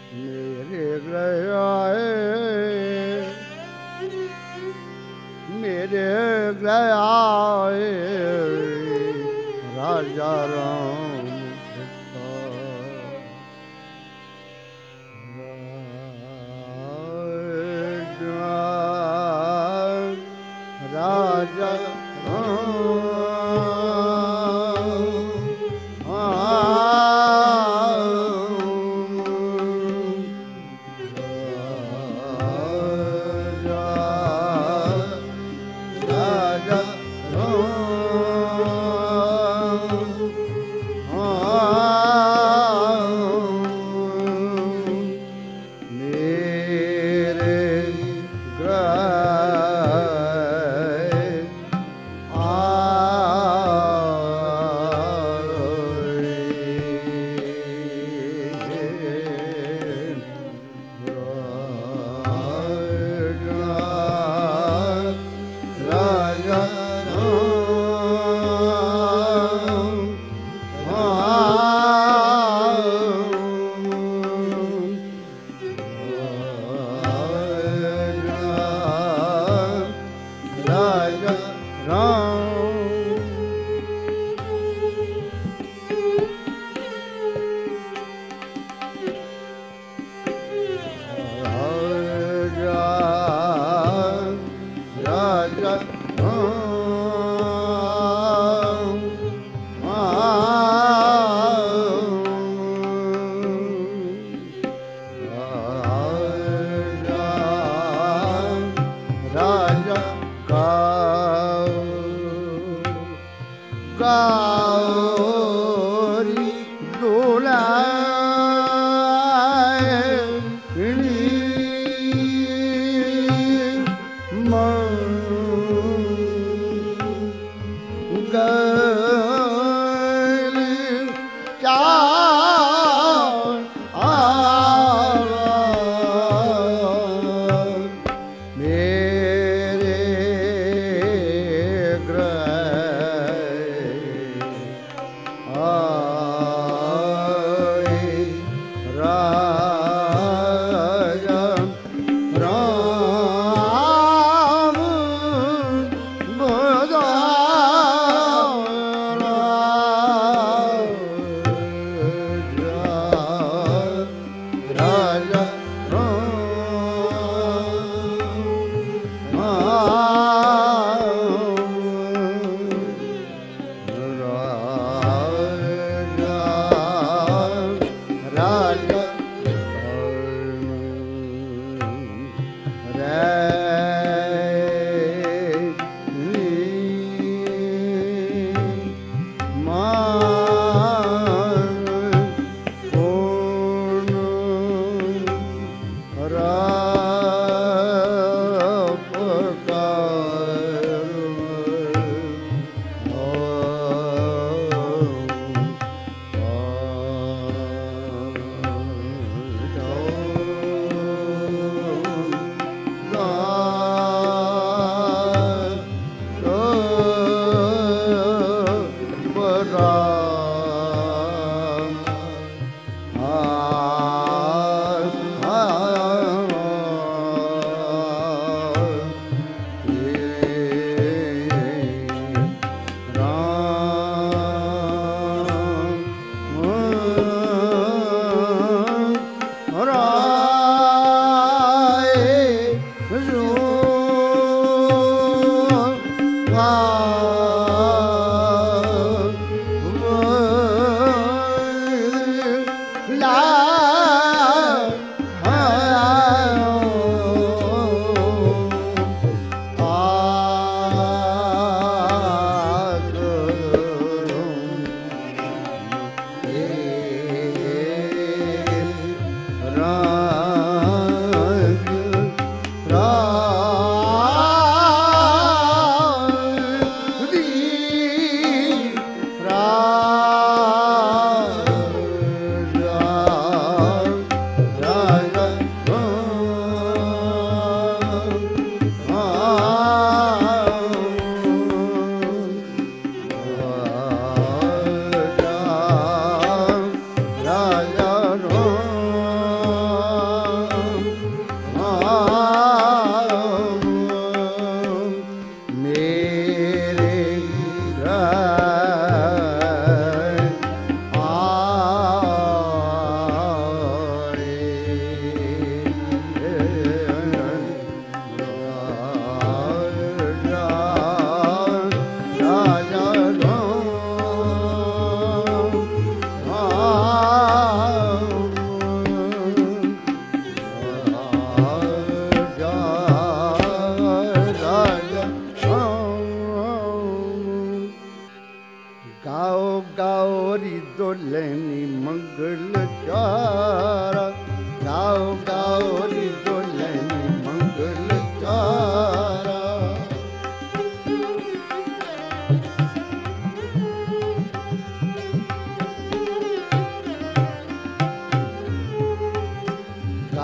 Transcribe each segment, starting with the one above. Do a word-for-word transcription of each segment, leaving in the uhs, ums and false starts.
मेरे गृह आए, मेरे गृह आए राजा राम सीता। राजा गौरी दुलारी मंगल चार मेरे गृह आए राजा राम राजा राजा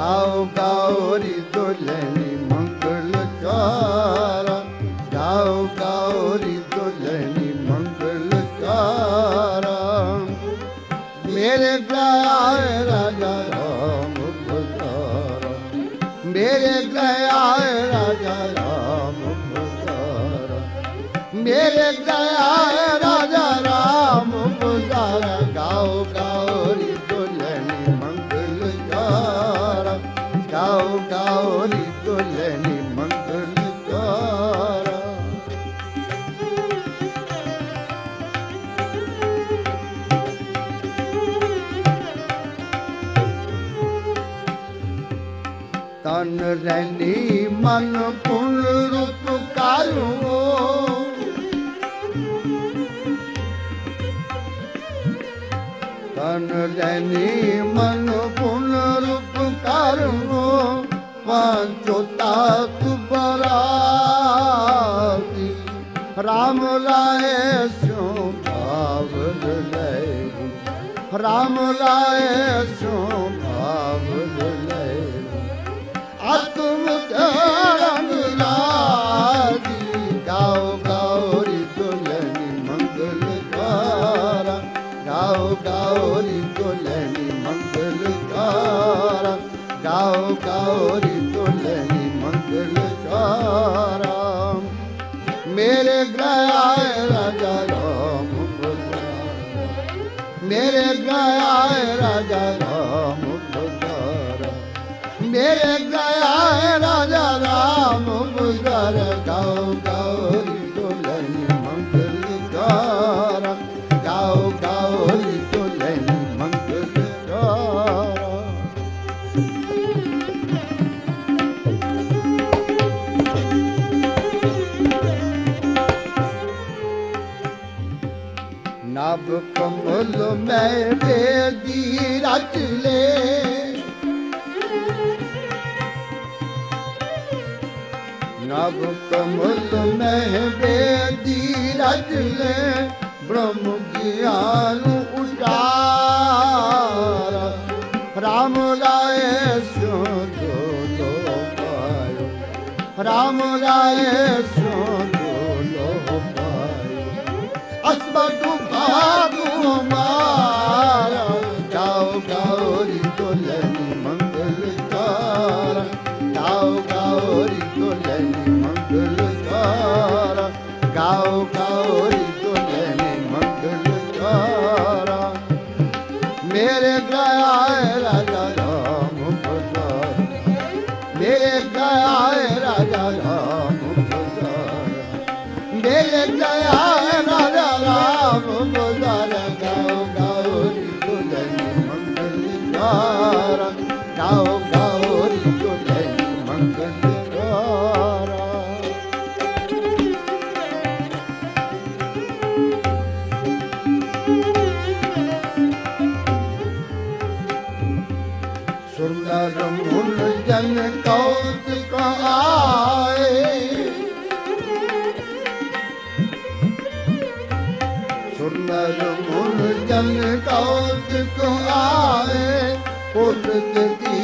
गाओ गाओ री दुल्हनी मंगल चारा, गाओ गाओ री दुल्हनी मंगल चारा। मेरे ग्राए राजा राम पधारा, मेरे ग्राए राजा राम पधारा, मेरे ग्राए राजा राम पधारा। गाओ गाओ री दुल्हनी मंगल चारा, गाओ गाओ री दुल्हनी मंगल चारा। तन रैनी मन पुन रूप कारू, तन रैनी मन पुन रूप कारू। पांचो तात बराती राम लाए स्यो भाव ले, राम लाए स्यो भाव ले। आत्म धर्म लागी गाओ गाओ री दुल्हनी मंगल चारा, गाओ गाओ री दुल्हनी मंगल चारा, गाओ गाओ री दुल्हनी मंगल चारा। मेरे ग्राए राजा राम पधारा, मेरे ग्राए राजा राम पधारा, मेरे ग्राए राजा राम पधारा। गाओ गाओ री दुल्हनी मंगल चारा, गाओ गाओ री दुल्हनी मंगल चारा। नभ कमल में बेदी रच ले, नभ कमल में बेदी रच ले। ब्रह्म ज्ञान उजारा राम लाए स्यो दो दो पायो, राम लाए स्यो दो दो पायो। अस्मद भागु हमारा, गाओ गाओ री दुल्हनी मंगल चारा, गाओ गाओ री दुल्हनी मंगल चारा, गाओ गाओ री दुल्हनी मंगल चारा। मेरे ग्राए राजा राम पधारा, मेरे ग्राए राजा राम पधारा, मेरे ग्राए राजा राम पधारा। गाओ गाओ री दुल्हनी मंगल चारा, गाओ गाओ री दुल्हनी मंगल चारा। सुंदर मुन जन कौतुक आए, सुंदर मुन जन कौतुक आए। पुरत दी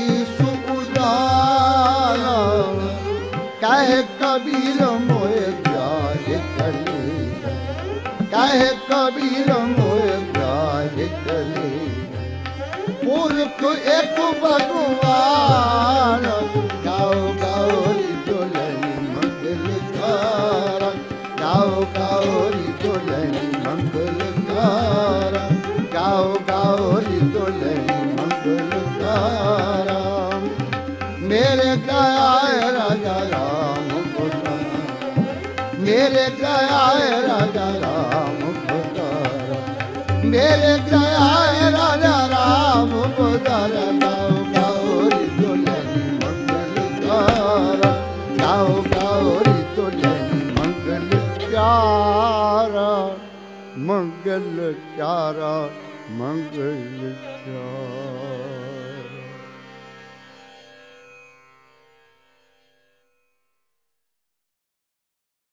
सुउजाला कह कबीर मोए प्यारे कले, कह कबीर मोए प्यारे कले। पुरख एक भगवान, गाओ गाओ री दुल्हनी मंगल चारा, गाओ गाओ री दुल्हनी मंगल चारा, गाओ गाओ री दुल्हनी मंगल चारा। मेरे ग्राए राजा राम पधारा, मेरे ग्राए राजा राम पधारा, मेरे ग्राए राजा राम पधारा। गाओ गाओ री दुल्हनी मंगल चारा, गाओ गाओ री दुल्हनी मंगल चारा, मंगल चारा मंगल चारा।